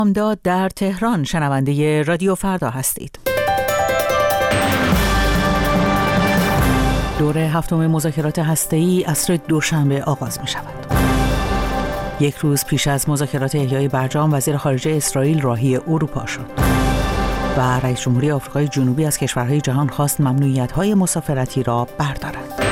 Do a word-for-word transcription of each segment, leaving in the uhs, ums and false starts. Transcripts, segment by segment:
امداد در تهران شنونده رادیو فردا هستید. دوره هفتم مذاکرات هسته‌ای عصر دوشنبه آغاز می شود. یک روز پیش از مذاکرات احیای برجام وزیر خارجه اسرائیل راهی اروپا شد و رئیس جمهوری آفریقای جنوبی از کشورهای جهان خواست ممنوعیت‌های مسافرتی را بردارد.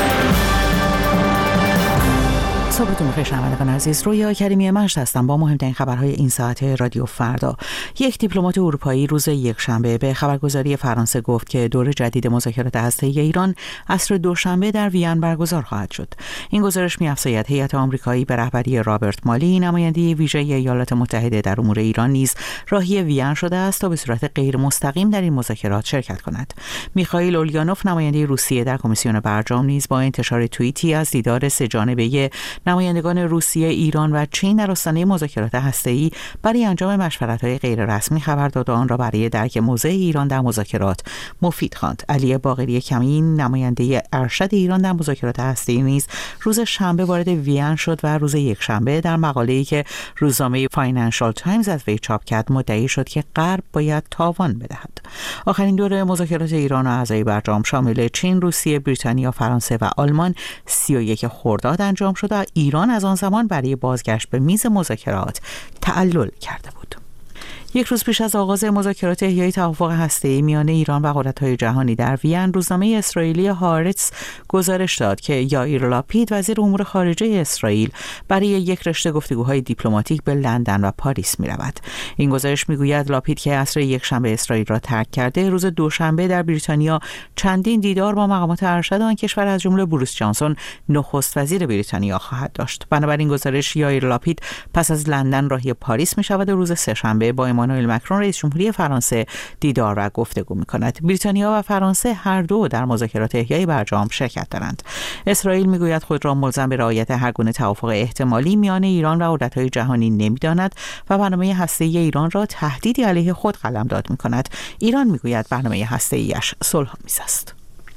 صبحتون بخیر شنوندگان عزیز، رویا کریمی مجد هستم با مهمترین خبرهای این ساعت رادیو فردا. یک دیپلمات اروپایی روز یکشنبه به خبرگزاری فرانسه گفت که دور جدید مذاکرات هسته‌ای ایران عصر دوشنبه در وین برگزار خواهد شد. این گزارش می‌افزاید هیئت آمریکایی به رهبری رابرت مالی، نماینده ویژه ایالات متحده در امور ایران، نیز راهی وین شده است تا به صورت غیر مستقیم در این مذاکرات شرکت کند. میخائیل اولیانوف، نماینده روسیه در کمیسیون برجام، نیز با انتشار توییتی از دیدار سه‌جانبه نمایندگان روسیه، ایران و چین در آستانه مذاکرات هسته‌ای برای انجام مشورت‌های غیررسمی خبر داد و آن را برای درک موضع ایران در مذاکرات مفید خواند. علی باقری کمین، نماینده ارشد ایران در مذاکرات هسته‌ای، نیز روز شنبه وارد وین شد و روز یکشنبه در مقاله‌ای که روزنامه فاینانشال تایمز از وی چاپ کرد مدعی شد که غرب باید تاوان بدهد. آخرین دور مذاکرات ایران و اعضای برجام شامل چین، روسیه، بریتانیا، فرانسه و آلمان سی و یک خرداد انجام شد و ایران از آن زمان برای بازگشت به میز مذاکرات تعلل کرده بود. یک روز پیش از آغاز مذاکرات احیای توافق هسته‌ای میان ایران و قدرت‌های جهانی در وین، روزنامه اسرائیلی هارتز گزارش داد که یائیر لاپید، وزیر امور خارجه اسرائیل، برای یک رشته گفتگوهای دیپلماتیک به لندن و پاریس می‌رود. این گزارش می‌گوید لاپید که عصر یکشنبه اسرائیل را ترک کرده، روز دوشنبه در بریتانیا چندین دیدار با مقامات ارشد آن کشور از جمله بوریس جانسون، نخست وزیر بریتانیا، خواهد داشت. بنابراین گزارش یائیر لاپید پس از لندن راهی پاریس می‌شود و روز سه‌شنبه با امانوئل مکرون، رئیس جمهوری فرانسه، دیدار و گفتگو می‌کند. بریتانیا و فرانسه هر دو در مذاکرات احیای برجام شرکت دارند. اسرائیل می‌گوید خود را ملزم به رعایت هر گونه توافق احتمالی میان ایران و قدرت‌های جهانی نمی‌داند و برنامه هسته‌ای ایران را تهدیدی علیه خود قلمداد می‌کند. ایران می‌گوید برنامه هسته‌ایش صلح‌آمیز است.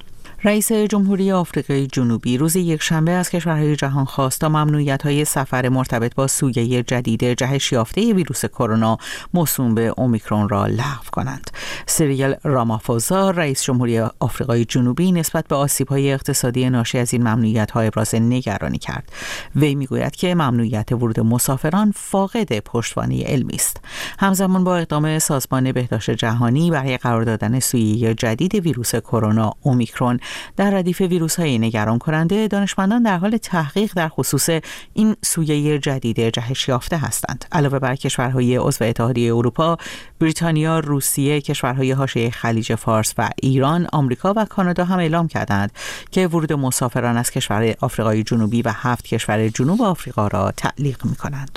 رئیس جمهوری آفریقای جنوبی روز یکشنبه از کشورهای جهان خواست تا ممنوعیت‌های سفر مرتبط با سویه جدید جهش یافته ویروس کرونا موسوم به اومیکرون را لغو کنند. سیریل رامافوزا، رئیس جمهوری آفریقای جنوبی، نسبت به آسیب‌های اقتصادی ناشی از این ممنوعیت‌ها ابراز نگرانی کرد. وی می‌گوید که ممنوعیت ورود مسافران فاقد پشتوانه علمی است. همزمان با اقدام سازمان بهداشت جهانی برای قرار دادن سویه جدید ویروس کرونا اومیکرون در ردیف ویروس‌های نگران کننده، دانشمندان در حال تحقیق در خصوص این سویه جدید جهش یافته هستند. علاوه بر کشورهای عضو اتحادیه اروپا، بریتانیا، روسیه، کشورهای حاشیه خلیج فارس و ایران، آمریکا و کانادا هم اعلام کردند که ورود مسافران از کشور آفریقای جنوبی و هفت کشور جنوب آفریقا را تعلیق می‌کنند.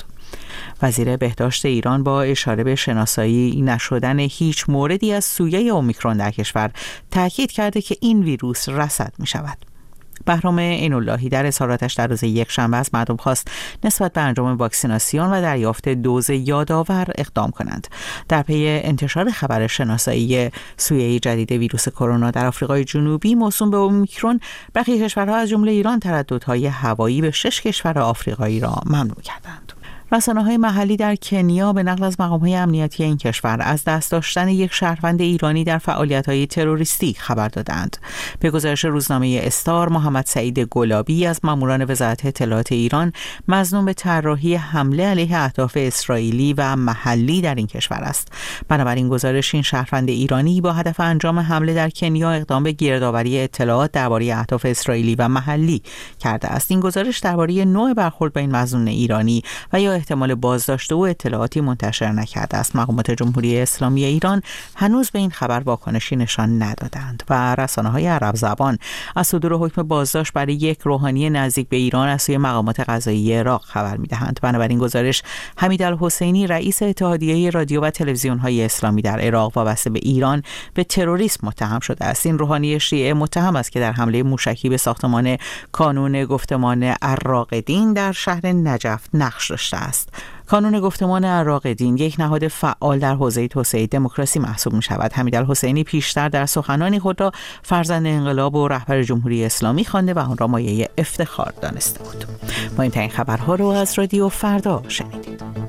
وزیر بهداشت ایران با اشاره به شناسایی نشدن هیچ موردی از سویه اومیکرون در کشور تاکید کرده که این ویروس رصد می شود. بهرام عین‌اللهی در اظهاراتش در روز یکشنبه از مردم خواست نسبت به انجام واکسیناسیون و دریافت دوز یادآور اقدام کنند. در پی انتشار خبر شناسایی سویه جدید ویروس کرونا در آفریقای جنوبی موسوم به اومیکرون، برخی کشورها از جمله ایران ترددهای هوایی به شش کشور آفریقایی را ممنوع کردند. رسانه‌های محلی در کنیا به نقل از مقام‌های امنیتی این کشور از دست داشتن یک شهروند ایرانی در فعالیت‌های تروریستی خبر دادند. به گزارش روزنامه استار، محمد سعید گلابی از ماموران وزارت اطلاعات ایران مظنون به طراحی حمله علیه اهداف اسرائیلی و محلی در این کشور است. بنابراین گزارش این شهروند ایرانی با هدف انجام حمله در کنیا اقدام به گردآوری اطلاعات درباره اهداف اسرائیلی و محلی کرده است. این گزارش درباره نوع برخورد با این مظنون ایرانی و یا احتمال بازداشت و اطلاعاتی منتشر نکرده است. مقامات جمهوری اسلامی ایران هنوز به این خبر واکنشی نشان ندادند و رسانه‌های عرب زبان از صدور حکم بازداشت برای یک روحانی نزدیک به ایران از سوی مقامات قضایی عراق خبر می‌دهند. بنابراین گزارش حمیدالحسینی، رئیس اتحادیه رادیو و تلویزیون‌های اسلامی در عراق وابسته به ایران، به تروریسم متهم شده است. این روحانی شیعه متهم است که در حمله موشکی به ساختمان کانون گفتمان عراقدین در شهر نجف نقش داشته است. کانون گفتمان عراقدین یک نهاد فعال در حوزه توسعه دموکراسی محسوب می شود. حمیدالحسینی پیشتر در سخنانی خود را فرزند انقلاب و رهبر جمهوری اسلامی خوانده و آن را مایه افتخار دانسته بود. مهمترین خبرها رو از رادیو فردا شنیدید.